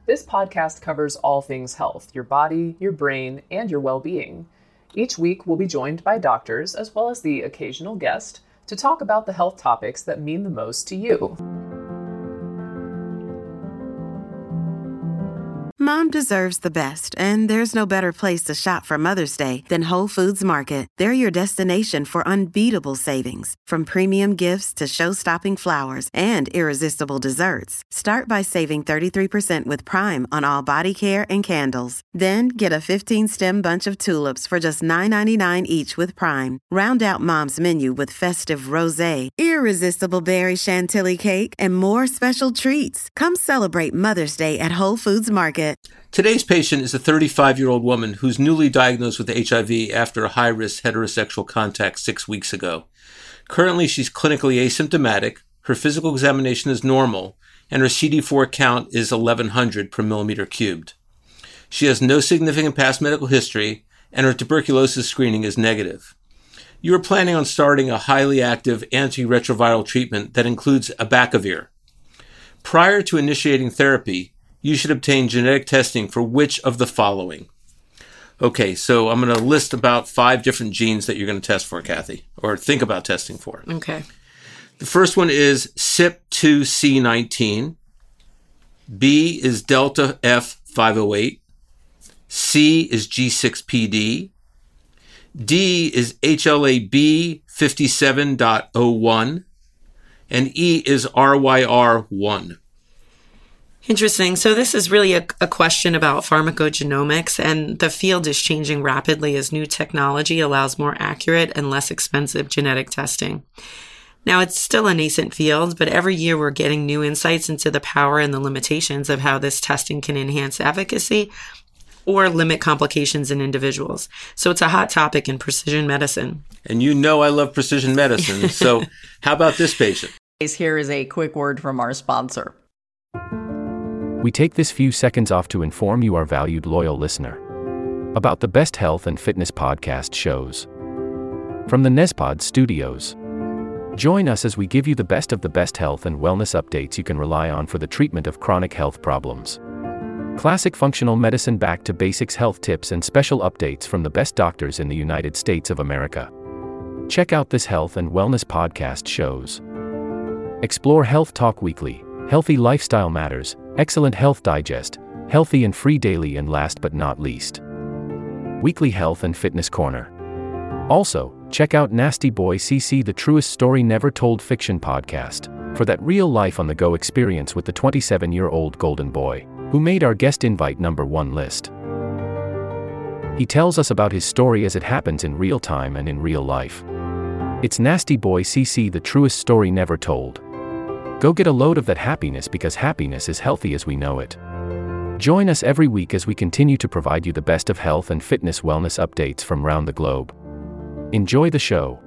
This podcast covers all things health, your body, your brain, and your well-being. Each week, we'll be joined by doctors, as well as the occasional guest, to talk about the health topics that mean the most to you. Mom deserves the best, and there's no better place to shop for Mother's Day than Whole Foods Market. They're your destination for unbeatable savings, from premium gifts to show-stopping flowers and irresistible desserts. Start by saving 33% with Prime on all body care and candles. Then get a 15-stem bunch of tulips for just $9.99 each with Prime. Round out Mom's menu with festive rosé, irresistible berry chantilly cake, and more special treats. Come celebrate Mother's Day at Whole Foods Market. Today's patient is a 35-year-old woman who's newly diagnosed with HIV after a high-risk heterosexual contact 6 weeks ago. Currently, she's clinically asymptomatic, her physical examination is normal, and her CD4 count is 1100 per millimeter cubed. She has no significant past medical history, and her tuberculosis screening is negative. You are planning on starting a highly active antiretroviral treatment that includes abacavir. Prior to initiating therapy, you should obtain genetic testing for which of the following? Okay, so I'm going to list about 5 different genes that you're going to test for, Kathy, or think about testing for. Okay. The first one is CYP2C19. B is Delta F508. C is G6PD. D is HLA-B57.01. And E is RYR1. Interesting. So this is really a question about pharmacogenomics, and the field is changing rapidly as new technology allows more accurate and less expensive genetic testing. Now, it's still a nascent field, but every year we're getting new insights into the power and the limitations of how this testing can enhance efficacy or limit complications in individuals. So it's a hot topic in precision medicine. And you know I love precision medicine. So how about this patient? Here is a quick word from our sponsor. We take this few seconds off to inform you, our valued loyal listener, about the best health and fitness podcast shows from the Nezpod studios. Join us as we give you the best of the best health and wellness updates you can rely on for the treatment of chronic health problems. Classic functional medicine back to basics health tips and special updates from the best doctors in the United States of America. Check out this health and wellness podcast shows. Explore Health Talk Weekly, Healthy Lifestyle Matters, Excellent Health Digest, Healthy and Free Daily, and last but not least, Weekly Health and Fitness Corner. Also, check out Nasty Boy CC, the truest story never told fiction podcast, for that real life on the go experience with the 27-year-old golden boy, who made our guest invite #1 list. He tells us about his story as it happens in real time and in real life. It's Nasty Boy CC, the truest story never told. Go get a load of that happiness, because happiness is healthy as we know it. Join us every week as we continue to provide you the best of health and fitness wellness updates from around the globe. Enjoy the show.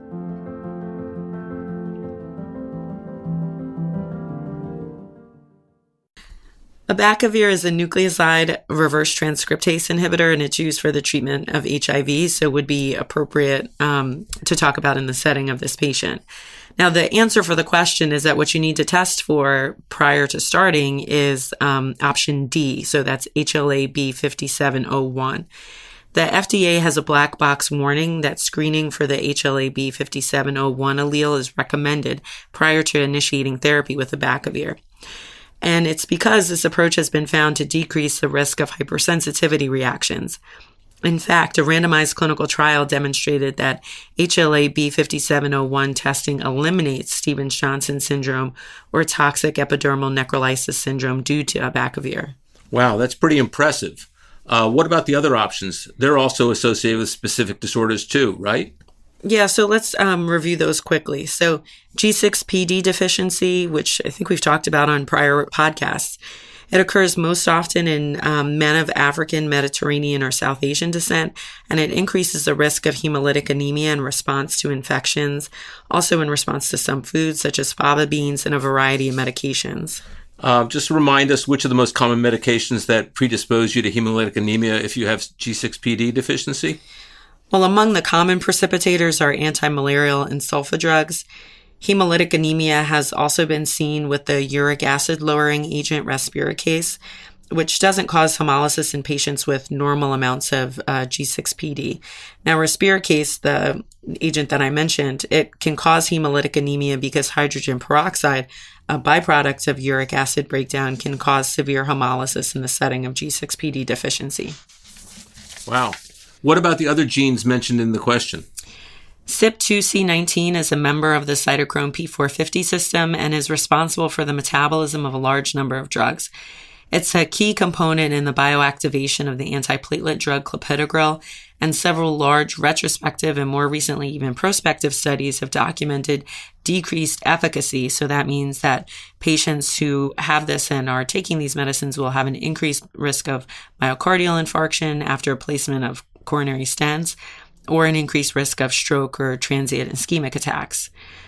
Abacavir is a nucleoside reverse transcriptase inhibitor, and it's used for the treatment of HIV, so would be appropriate to talk about in the setting of this patient. Now, the answer for the question is that what you need to test for prior to starting is option D, so that's HLA-B5701. The FDA has a black box warning that screening for the HLA-B5701 allele is recommended prior to initiating therapy with abacavir. And it's because this approach has been found to decrease the risk of hypersensitivity reactions. In fact, a randomized clinical trial demonstrated that HLA-B5701 testing eliminates Stevens-Johnson syndrome or toxic epidermal necrolysis syndrome due to abacavir. Wow, that's pretty impressive. What about the other options? They're also associated with specific disorders too, right? Yeah, so let's review those quickly. So G6PD deficiency, which I think we've talked about on prior podcasts, it occurs most often in men of African, Mediterranean, or South Asian descent, and it increases the risk of hemolytic anemia in response to infections, also in response to some foods such as fava beans and a variety of medications. Just remind us which are the most common medications that predispose you to hemolytic anemia if you have G6PD deficiency? Well, among the common precipitators are anti-malarial and sulfa drugs. Hemolytic anemia has also been seen with the uric acid lowering agent respiricase, which doesn't cause hemolysis in patients with normal amounts of G6PD. Now, respiricase, the agent that I mentioned, it can cause hemolytic anemia because hydrogen peroxide, a byproduct of uric acid breakdown, can cause severe hemolysis in the setting of G6PD deficiency. Wow. What about the other genes mentioned in the question? CYP2C19 is a member of the cytochrome P450 system and is responsible for the metabolism of a large number of drugs. It's a key component in the bioactivation of the antiplatelet drug clopidogrel, and several large retrospective and more recently even prospective studies have documented decreased efficacy. So that means that patients who have this and are taking these medicines will have an increased risk of myocardial infarction after placement of coronary stents, or an increased risk of stroke or transient ischemic attacks.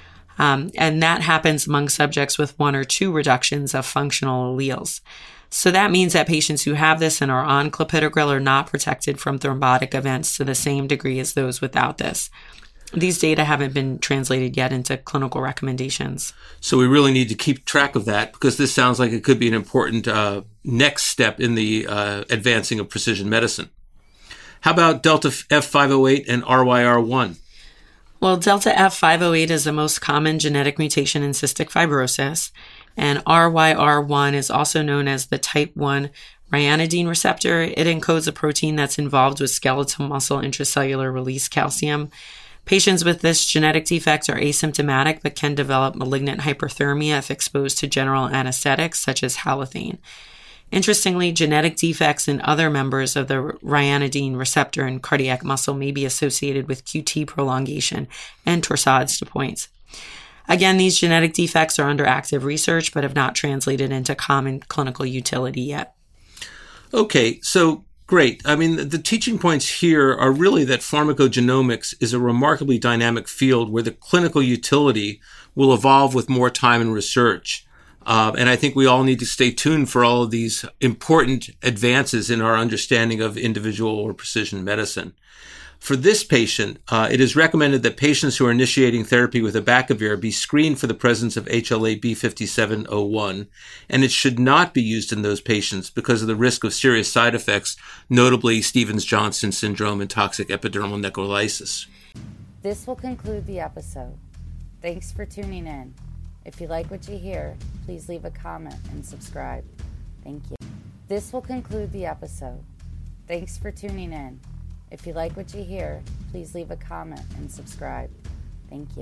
And that happens among subjects with 1 or 2 reductions of functional alleles. So that means that patients who have this and are on clopidogrel are not protected from thrombotic events to the same degree as those without this. These data haven't been translated yet into clinical recommendations. So we really need to keep track of that, because this sounds like it could be an important next step in the advancing of precision medicine. How about delta F508 and RYR1? Well, delta F508 is the most common genetic mutation in cystic fibrosis, and RYR1 is also known as the type 1 ryanodine receptor. It encodes a protein that's involved with skeletal muscle intracellular release calcium. Patients with this genetic defect are asymptomatic but can develop malignant hyperthermia if exposed to general anesthetics such as halothane. Interestingly, genetic defects in other members of the ryanodine receptor in cardiac muscle may be associated with QT prolongation and torsades de pointes. Again, these genetic defects are under active research but have not translated into common clinical utility yet. Okay, so great. I mean, the teaching points here are really that pharmacogenomics is a remarkably dynamic field where the clinical utility will evolve with more time and research. And I think we all need to stay tuned for all of these important advances in our understanding of individual or precision medicine. For this patient, it is recommended that patients who are initiating therapy with abacavir be screened for the presence of HLA-B5701, and it should not be used in those patients because of the risk of serious side effects, notably Stevens-Johnson syndrome and toxic epidermal necrolysis. This will conclude the episode. Thanks for tuning in. If you like what you hear, please leave a comment and subscribe. Thank you. This will conclude the episode. Thanks for tuning in. If you like what you hear, please leave a comment and subscribe. Thank you.